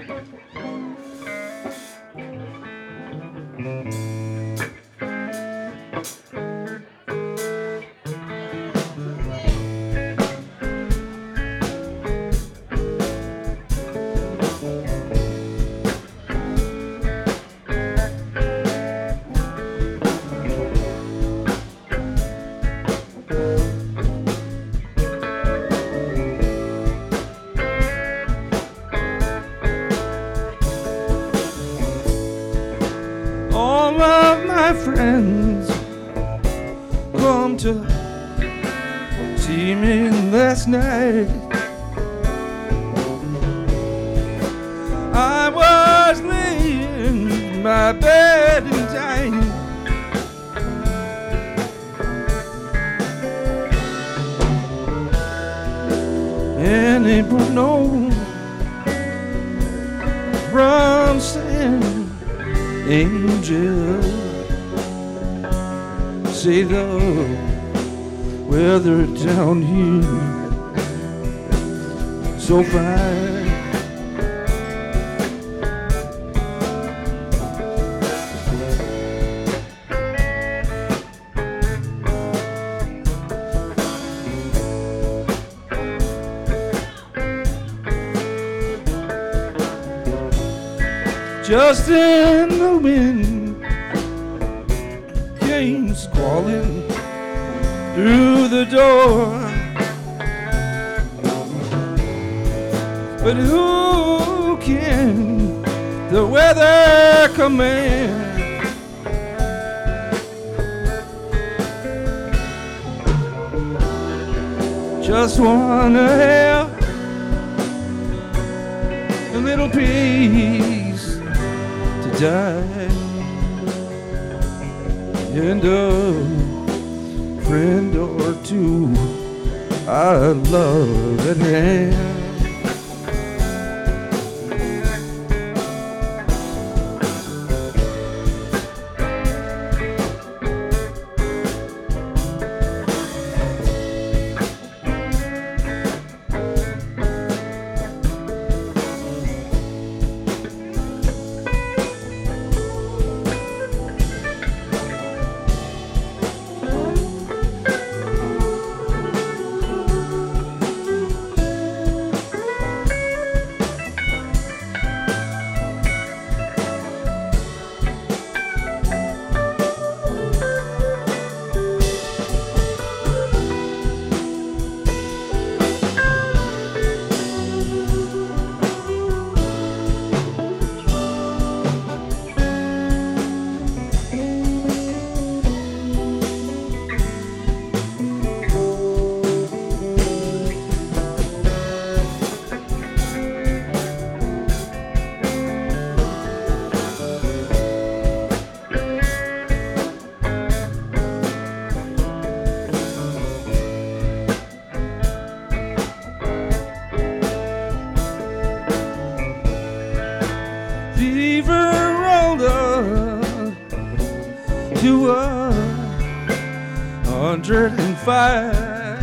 All of my friends come to see me last night. I was laying in my bed and dying. And they put no rum sand. Angel, say the weather down here so fine. Just in the wind came squalling through the door. But who can the weather command? Just wanna have a little peace to die, and a friend or two I love at hand. Fever rolled up to 105.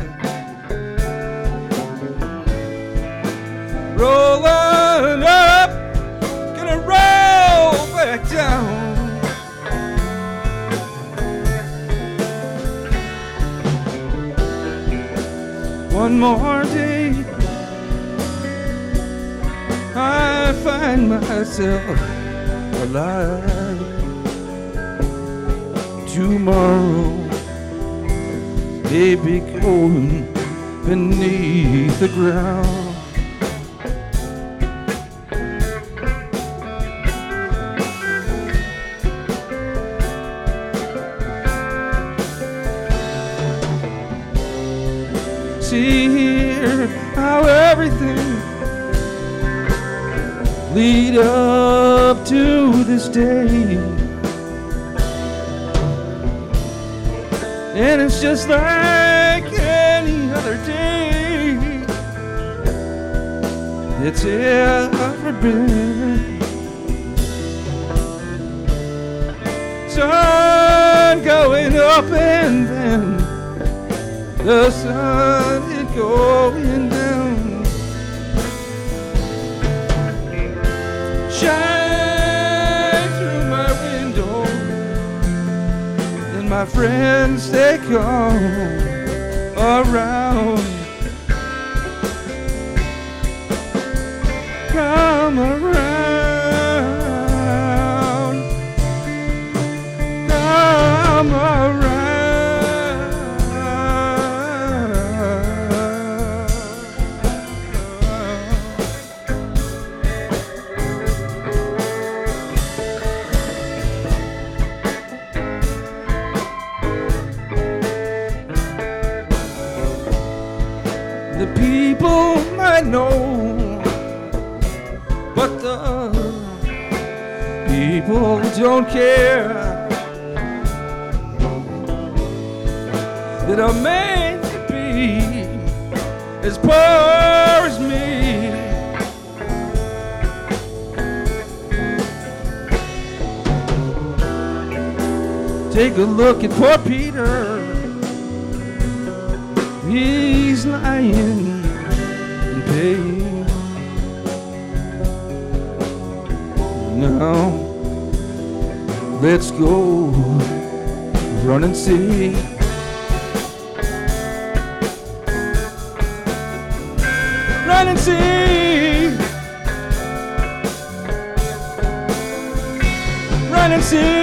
Rolling up, gonna roll back down. One more day, I find myself alive. Tomorrow, baby, going beneath the ground. See here how everything lead up to this day, and it's just like any other day it's ever been. Sun going up and then the sun is going down. my friends, they come around. Come around. Come around. The people might know, but the people don't care that a man can be as poor as me. Take a look at poor Peter. He's lying in pain. Now, let's go run and see. Run and see. Run and see.